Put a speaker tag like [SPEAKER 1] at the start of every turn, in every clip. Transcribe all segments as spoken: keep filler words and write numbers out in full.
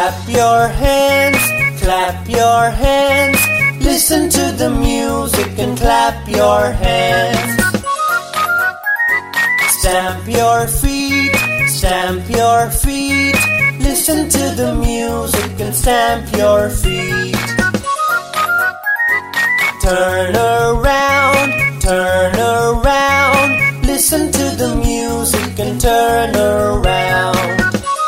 [SPEAKER 1] Clap your hands, clap your hands. Listen to the music and clap your hands. Stamp your feet, stamp your feet. Listen to the music and stamp your feet. Turn around, turn around. Listen to the music and turn around.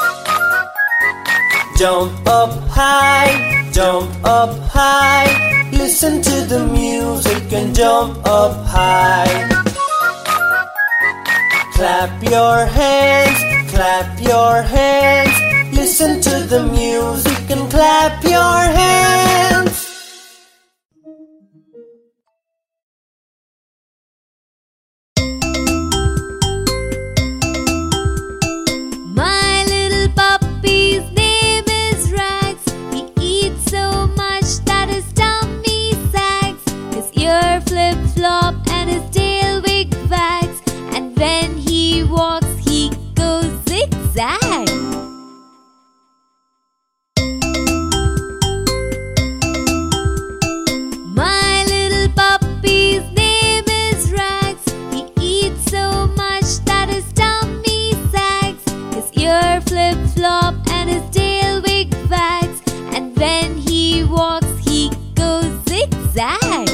[SPEAKER 1] Jump up high, jump up high. Listen to the music and jump up high. Clap your hands, clap your hands. Listen to the music and clap your hands.
[SPEAKER 2] My little puppy's name is Rags. He eats so much that his tummy sags. His ear flip-flop and his tail wig-wags. And when he walks, he goes zigzag. My little puppy's name is Rags. He eats so much that his tummy sags. His ear flip-flop and his tail wig-wags. And when he walks, he goes zigzag.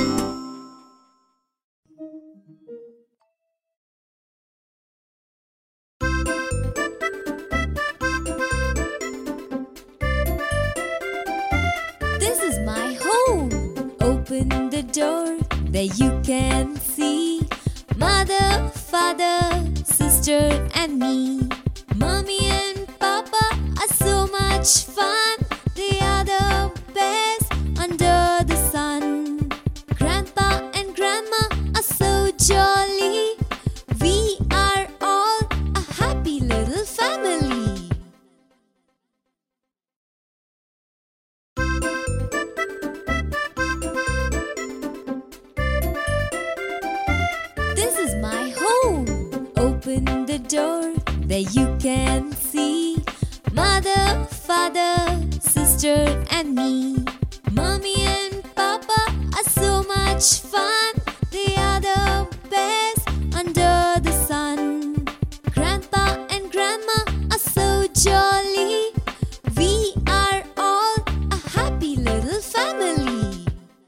[SPEAKER 2] This is my home. Open the door, there you can see mother, father, sister and me. Mommy and Papa are so much fun. They are the best under the sun. Grandpa and Grandma are so jolly. We are all a happy little family. This is my home. Open the door, there you can see mother, father, sister and me. Mommy and Papa are so much fun. They are the best under the sun. Grandpa and Grandma are so jolly. We are all a happy little family.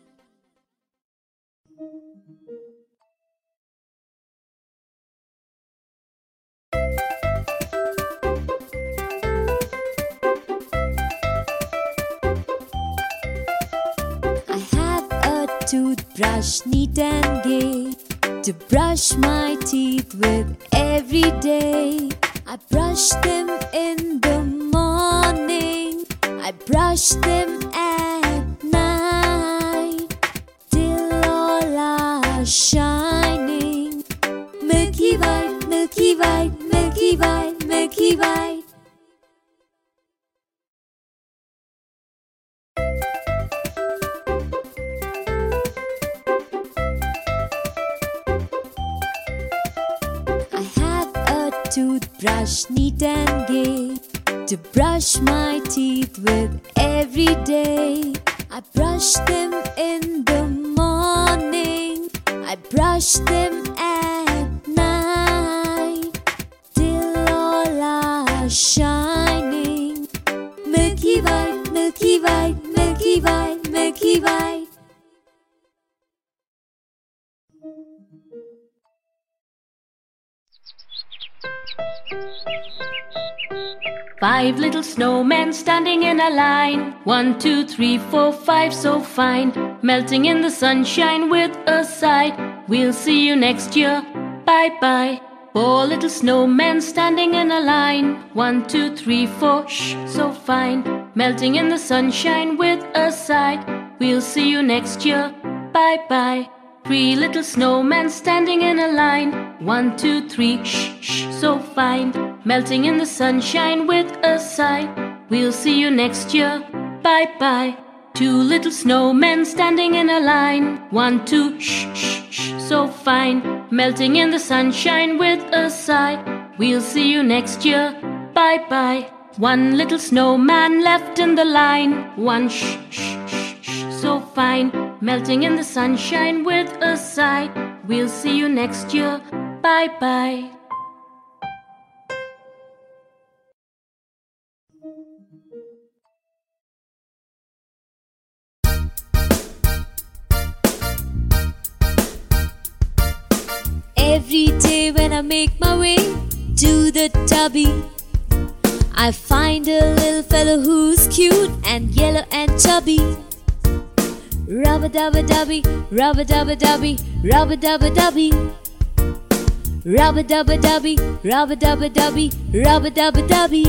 [SPEAKER 2] I have a toothbrush neat and gay to brush my teeth with every day. I brush them in the morning, I brush them at night, till all are shining. Milky white, milky white, milky white, milky white. I have a toothbrush neat and gay to brush my teeth with every day. I brush them in the morning, I brush them at night, till all are shining. Milky white, milky white, milky white, milky white.
[SPEAKER 3] Five little snowmen standing in a line. One, two, three, four, five, so fine. Melting in the sunshine with a sigh. We'll see you next year, bye-bye. Four little snowmen standing in a line. One, two, three, four, shh, so fine. Melting in the sunshine with a sigh. We'll see you next year, bye-bye. Three little snowmen standing in a line. One, two, three, shh, shh, so fine. Melting in the sunshine with a sigh. We'll see you next year, bye-bye. Two little snowmen standing in a line. One, two, shh, shh, shh, so fine. Melting in the sunshine with a sigh. We'll see you next year, bye-bye. One little snowman left in the line. One shh, shh, shh, shh, so fine. Melting in the sunshine with a sigh. We'll see you next year. Bye bye.
[SPEAKER 2] Every day when I make my way to the tubby, I find a little fellow who's cute and yellow and chubby. Rubba-dubba-dubby, rubba-dubba-dubby, rubba-dubba-dubby. Rubba-dubba-dubby, rubba-dubba-dubby, rubba-dubba-dubby.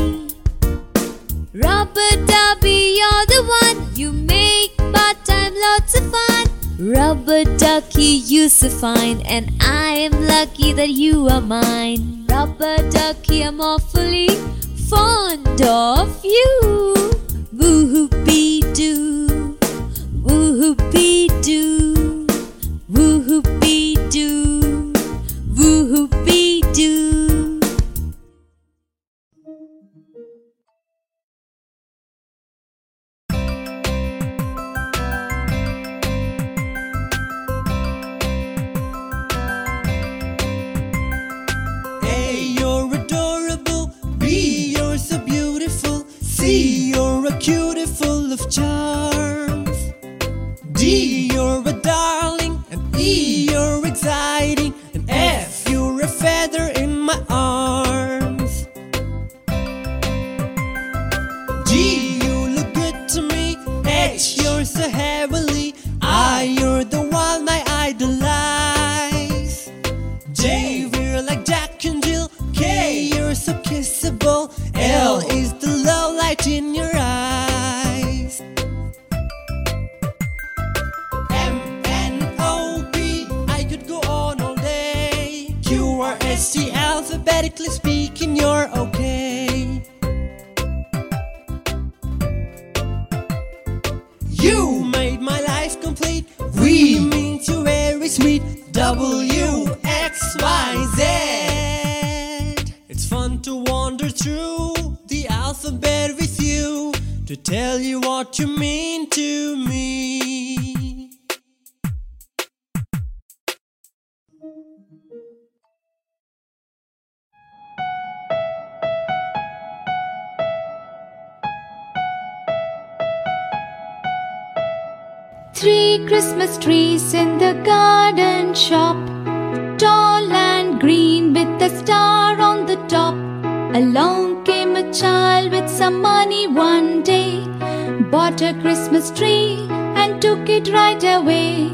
[SPEAKER 2] Rubba-dubby, you're the one. You make my time lots of fun. Rubber ducky, you're so fine, and I am lucky that you are mine. Rubber ducky, I'm awfully fond of you. Woo-hoo-be-doo, woo-hoo-be-doo, woo-hoo-be-doo, woo-hoo-be-doo.
[SPEAKER 1] You're a cutie full of charms. D, you're a darling. And E, you're exciting. And F, you're a feather in my arms. G, you look good to me. H, you're so heavenly. I, you're the one I idolize. J, we're like Jack and Jill. K, you're so kissable. L is the love light in your eyes. M, N, O, P, I could go on all day. Q, R, S, T, alphabetically speaking, you're okay. U made my life complete. V means you're very sweet. W, X, Y, Z. It's fun to wander through the alphabet with you, to tell you what you mean to me.
[SPEAKER 2] Three Christmas trees in the garden shop, tall and green with a star on the top. Along came a child with some money one day, bought a Christmas tree and took it right away.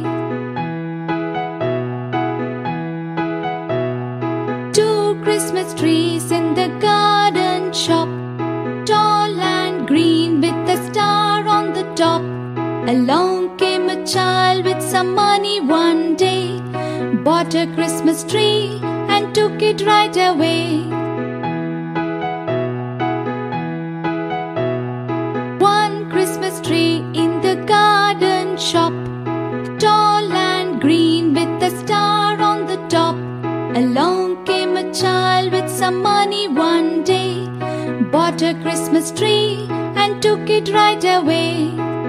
[SPEAKER 2] Two Christmas trees in the garden shop, tall and green with a star on the top. Along came a child with some money one day, bought a Christmas tree and took it right away. One Christmas tree in the garden shop, tall and green with a star on the top. Along came a child with some money one day, bought a Christmas tree and took it right away.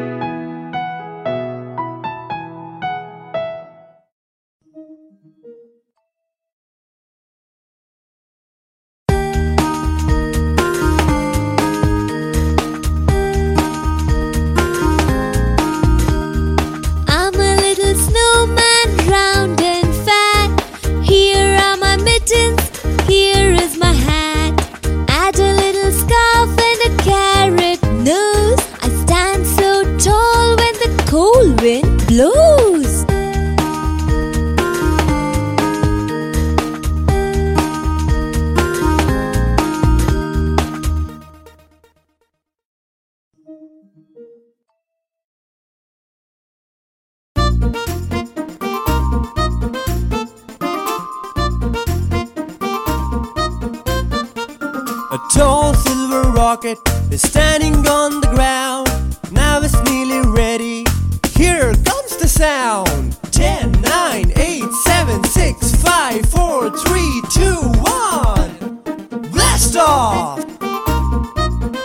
[SPEAKER 2] Blows.
[SPEAKER 1] A tall silver rocket is standing on the ground. Now it's nearly ready. Here comes the sound. Ten, nine, eight, seven, six, five, four, three, two, one. Blast off!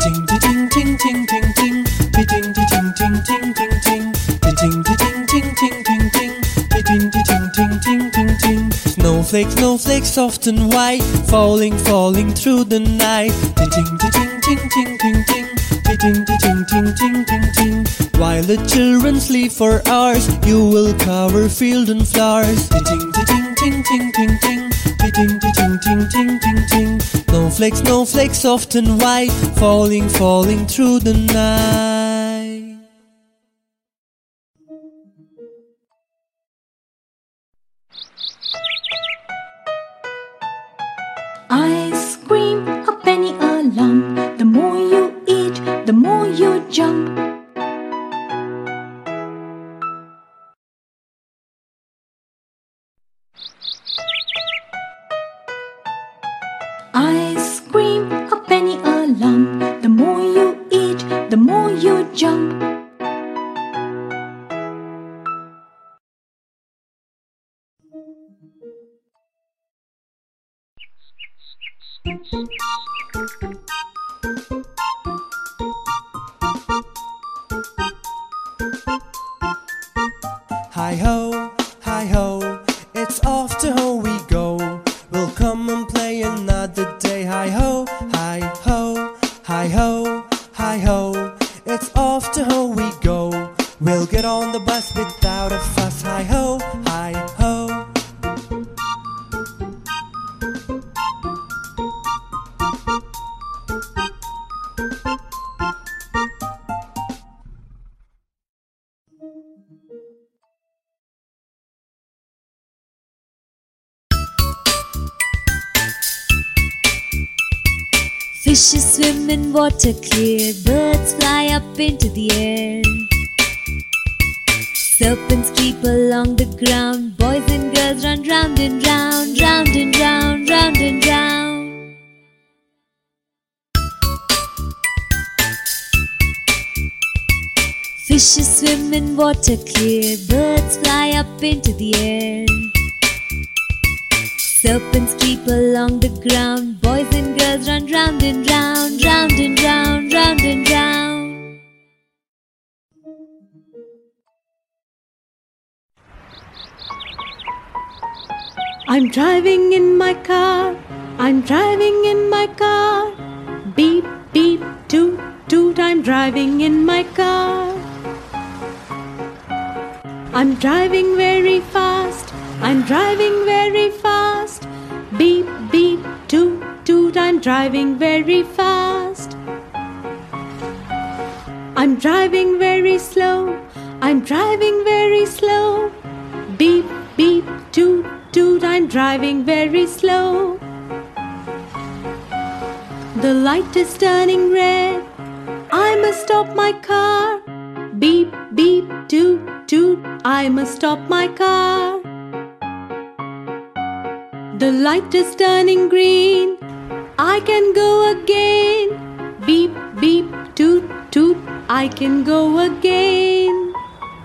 [SPEAKER 1] Ting ting ting ting ting ting. Ting ting ting ting ting ting ting. Ting ting ting ting ting ting. Ting ting ting ting ting ting. Snowflakes, snowflakes, soft and white, falling, falling through the night. Ting ting ting ting ting ting ting. Ting ting ting ting ting ting. While the children sleep for hours, you will cover field and flowers. Ting ting ting ting ting ting ting. Ting ting ting ting ting ting. Snowflakes, snowflakes, soft and white, falling, falling through the night.
[SPEAKER 3] Ice cream, a penny a lump. The more you eat, the more you jump. Ice cream, a penny a lump. The more you eat, the more you jump.
[SPEAKER 1] Hi ho, hi ho, it's off to home we go. We'll come and play another day. Hi ho, hi ho, hi ho, hi ho, it's off to home we go. We'll get on the bus without a fuss. Hi ho, hi ho.
[SPEAKER 2] Fishes swim in water clear, birds fly up into the air. Serpents creep along the ground, boys and girls run round and round, round and round, round and round. Fishes swim in water clear, birds fly up into the air. Serpents creep along the ground, boys and girls run round and round, round and round, round and round.
[SPEAKER 4] I'm driving in my car, I'm driving in my car. Beep, beep, toot, toot, I'm driving in my car. I'm driving very fast, I'm driving very fast. Beep, beep, toot, toot, I'm driving very fast. I'm driving very slow, I'm driving very slow. Beep, beep, toot, toot, I'm driving very slow. The light is turning red, I must stop my car. Beep, beep, toot, toot, I must stop my car. The light is turning green, I can go again. Beep, beep, toot, toot, I can go again.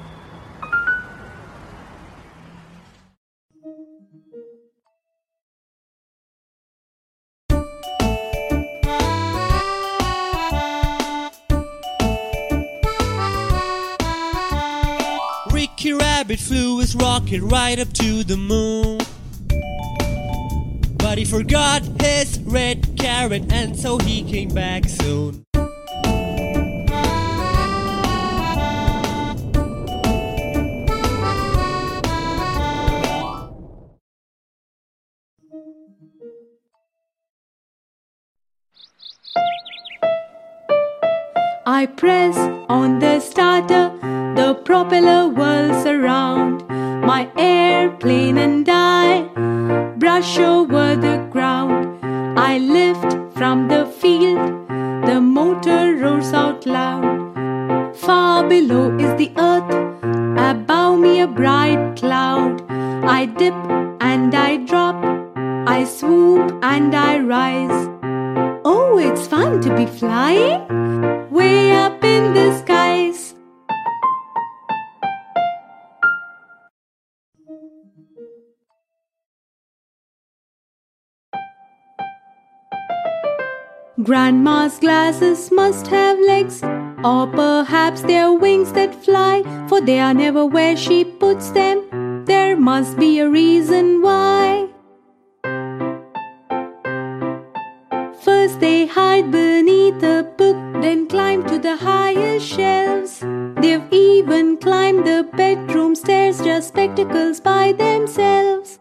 [SPEAKER 1] Ricky Rabbit flew his rocket right up to the moon. But he forgot his red carrot, and so he came back soon.
[SPEAKER 4] I press on the starter, the propeller whirls around. My airplane and I brush over the ground. I lift from the field, the motor roars out loud. Far below is the earth, above me a bright cloud. I dip and I drop, I swoop and I rise. Oh, it's fun to be flying way up in the skies. Grandma's glasses must have legs, or perhaps they're wings that fly, for they are never where she puts them. There must be a reason why. First they hide beneath a book, then climb to the higher shelves. They've even climbed the bedroom stairs, just spectacles by themselves.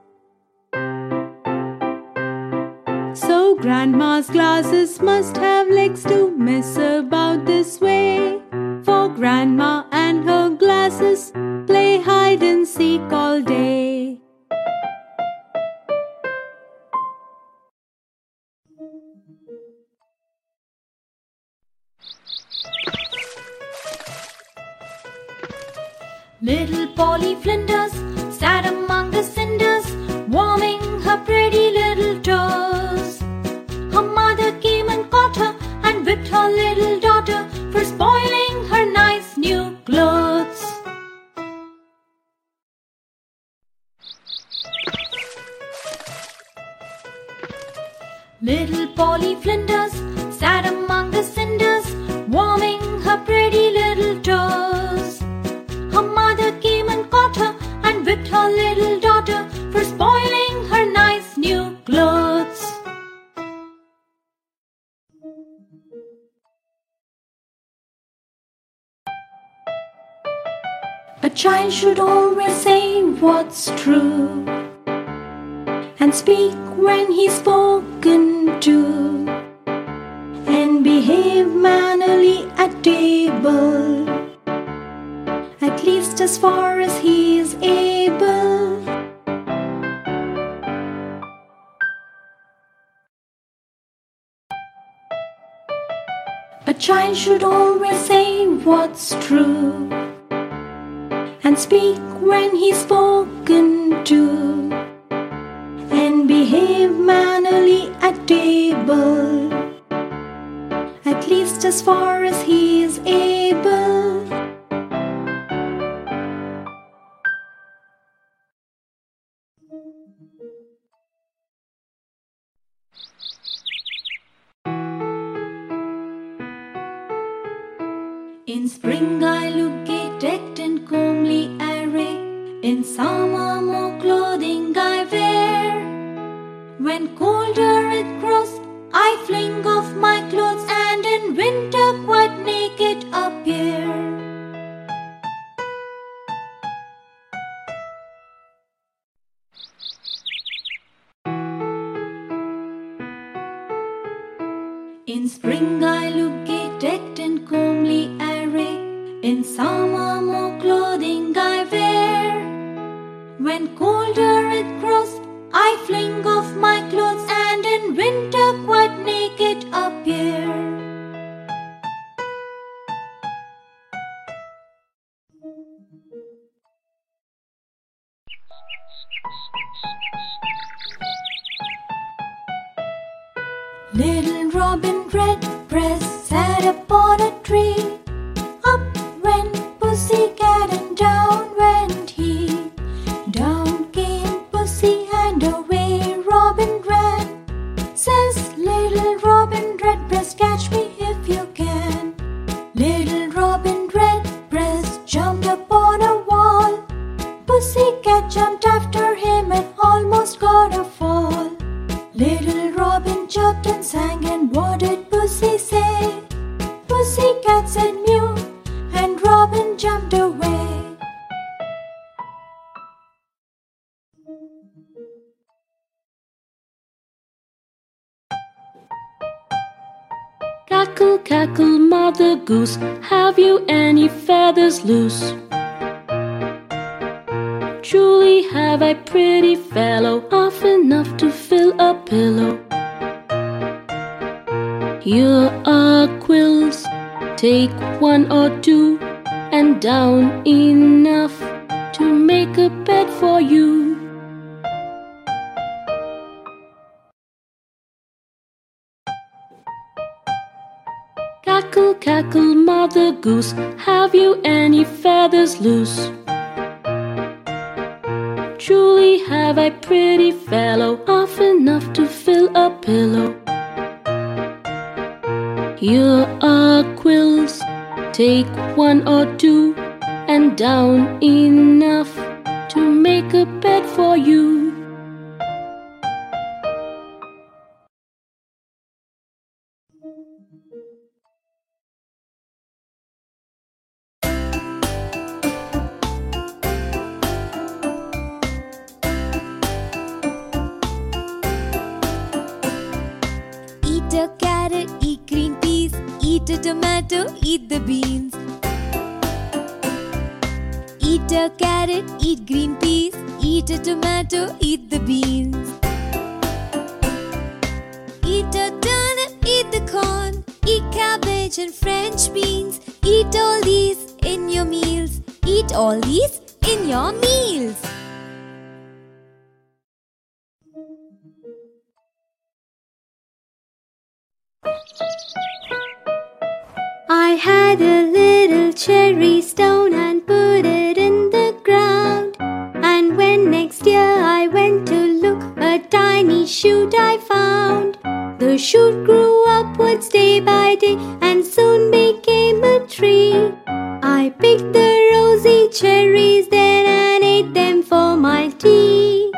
[SPEAKER 4] So Grandma's glasses must have legs to mess about this way, for Grandma and her glasses play hide and seek all day.
[SPEAKER 5] Little Polly Flinders sat among the cinders, warming her pretty little toes. Her mother came and caught her and whipped her little daughter for spoiling her nice new clothes. Little Polly Flinders sat among the cinders, warming her pretty little toes. Her mother came and caught her and whipped her little daughter for spoiling her nice new clothes. A child should always say what's true and speak when he's spoken to, and behave mannerly at table, at least as far as he is able. A child should always say what's true and speak when he's spoken to, and behave mannerly at table, at least as far as he is able. In spring I look gay, decked in comely array. In summer more clothing I wear. When colder it grows, I fling off my clothes, and in winter quite naked appear. In spring I look gay, decked in comely array. In summer more clothing I wear. When colder it grows, I fling off my clothes, and in winter quite naked appear. Little Robin Redbreast sat upon a tree. Up went Pussycat and down went he. Down came Pussy and away Robin ran. Says little Robin Redbreast, catch me if you can. Little Robin Redbreast jumped upon a wall. Pussycat jumped after him and almost got a fall. Little Robin chirped and sang, and what did Pussy say? Pussycat said mew, and Robin jumped away.
[SPEAKER 3] Cackle, cackle, Mother Goose, have you any feathers loose? Truly have I, pretty fellow, half enough to fill a pillow. Here are quills, take one or two, and down enough to make a bed for you. Cackle, cackle, Mother Goose, have you any feathers loose? Truly have I, pretty fellow, half enough to fill a pillow. Here are quills, take one or two, and down enough to make a bed for you.
[SPEAKER 2] Eat a carrot, eat green peas, eat a tomato, eat the beans. Eat a carrot, eat green peas, eat a tomato, eat the beans. Eat a turnip, eat the corn, eat cabbage and French beans. Eat all these in your meals, eat all these in your meals.
[SPEAKER 4] I had a little cherry stone and put it in the ground. And when next year I went to look, a tiny shoot I found. The shoot grew upwards day by day and soon became a tree. I picked the rosy cherries then and ate them for my tea.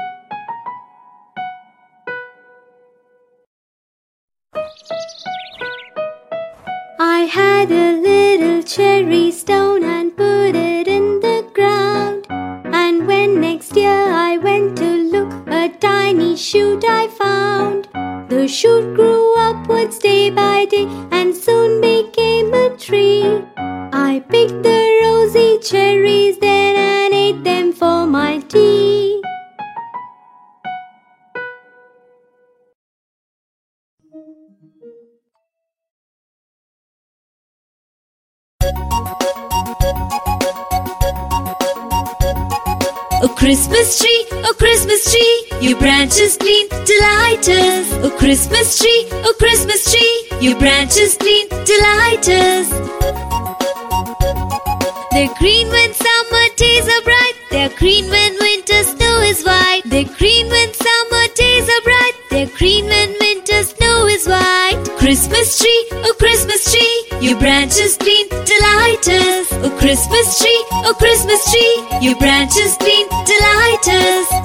[SPEAKER 4] I had a little cherry stone and put it in the ground. And when next year I went to look, a tiny shoot I found. The shoot grew upwards day by day and soon became a tree. I picked the rosy cherries then and ate them for my tea.
[SPEAKER 2] Oh Christmas tree, oh Christmas tree, your branches green delight us. Oh Christmas tree, oh Christmas tree, your branches green delight us. They're green when summer days are bright, they're green when winter snow is white. They're green when summer days are bright, they're green when winter snow is white. Christmas tree, oh Christmas tree, your branches green delight us. Oh Christmas tree, oh Christmas tree, your branches green delight us.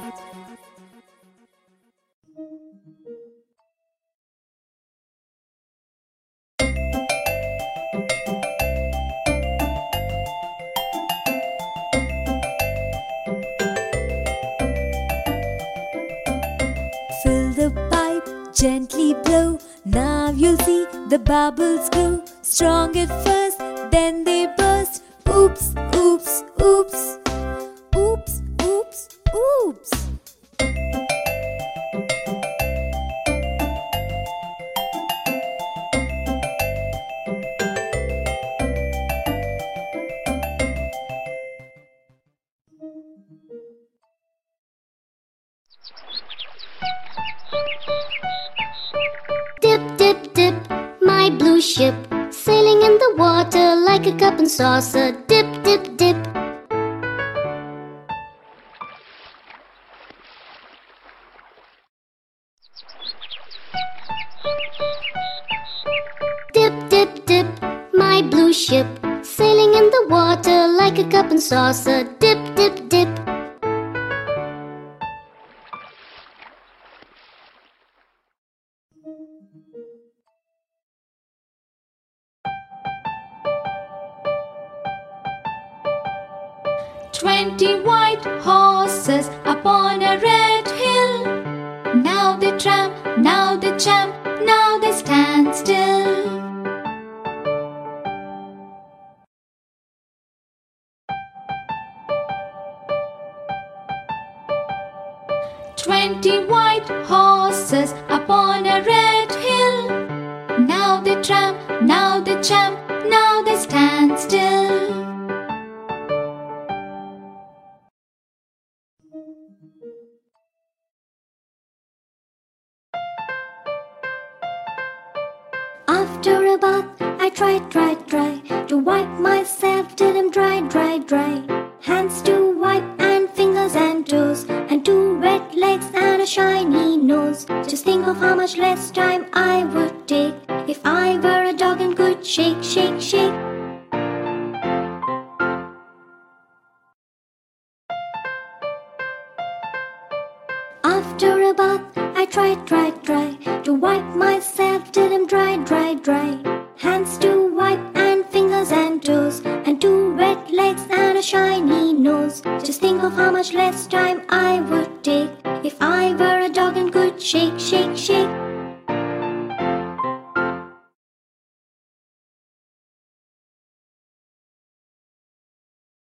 [SPEAKER 2] Fill the pipe, gently blow. Now you'll see the bubbles go. Strong at first, then they burst. Oops, oops, oops. Oops, oops, oops.
[SPEAKER 5] Dip, dip, dip, my blue ship, sailing in the water like a cup and saucer. Dip, dip, dip. Dip, dip, dip, my blue ship, sailing in the water like a cup and saucer. Dip, dip, dip.
[SPEAKER 2] Twenty white horses upon a red hill. Now they tramp, now they champ, now they stand still. Twenty white horses upon a red hill. Now they tramp, now they champ, now they stand still.
[SPEAKER 5] After a bath, I try, try, try to wipe myself till I'm dry, dry, dry. Hands to wipe and fingers and toes, and two wet legs and a shiny nose. Just think of how much less time I would take If I were a dog and could shake, shake, shake. After a bath, I try, try, try to wipe myself till I'm dry, dry, dry. Hands to wipe and fingers and toes, and two wet legs and a shiny nose. Just think of how much less time I would take if I were a dog and could shake, shake, shake.